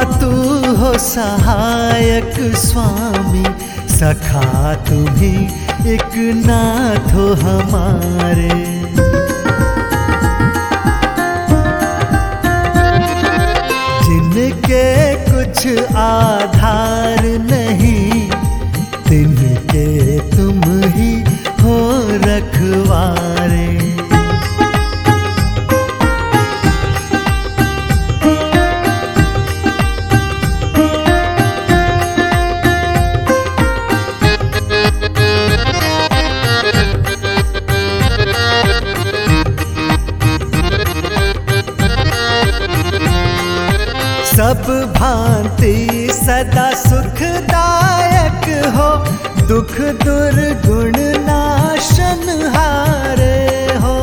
तू हो सहायक स्वामी, सखा तुम्ही एक नाथ हो हमारे। जिनके कुछ आधार नहीं, तिनके तुम ही हो रखवारे। सब भांति सदा सुखदायक हो, दुख दुर्गुण नाशन हारे हो।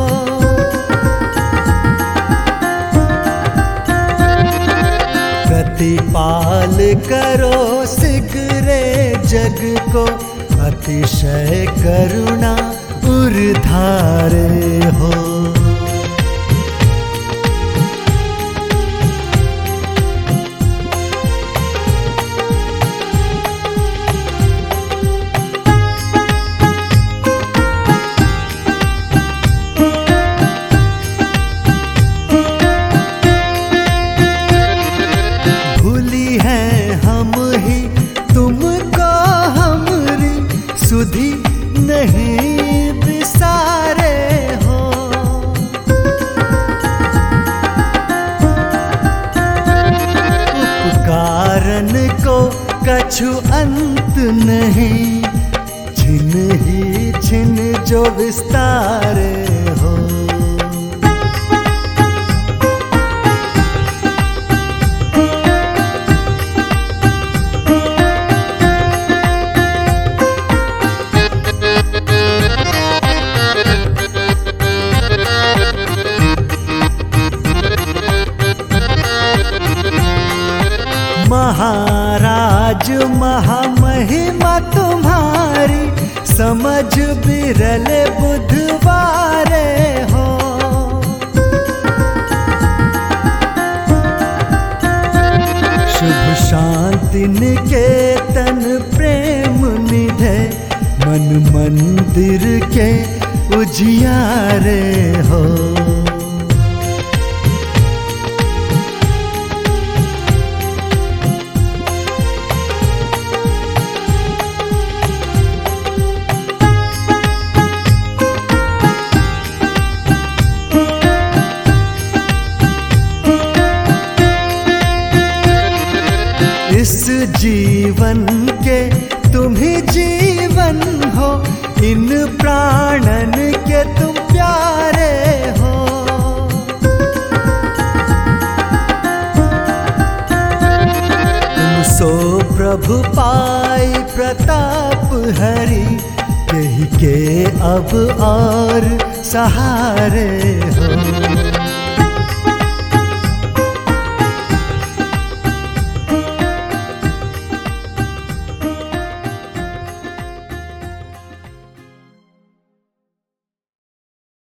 प्रतिपाल करो सिगरे जग को, अतिशय करुणा उर्धारे हो। सुधि नहीं बिसारे हो। उपकारन को कछु अंत नहीं, छिन ही छिन जो विस्तारे हो। महाराज महामहिमा तुम्हारी, समझ बिरल बुधवारे हो। शुभ शांति निकेतन प्रेम निधे, मन मंदिर के उजियारे हो। इस जीवन के तुम ही जीवन हो, इन प्राणन के तुम प्यारे हो। तुम सो प्रभु पाई प्रताप हरि, यही के अब और सहारे हो।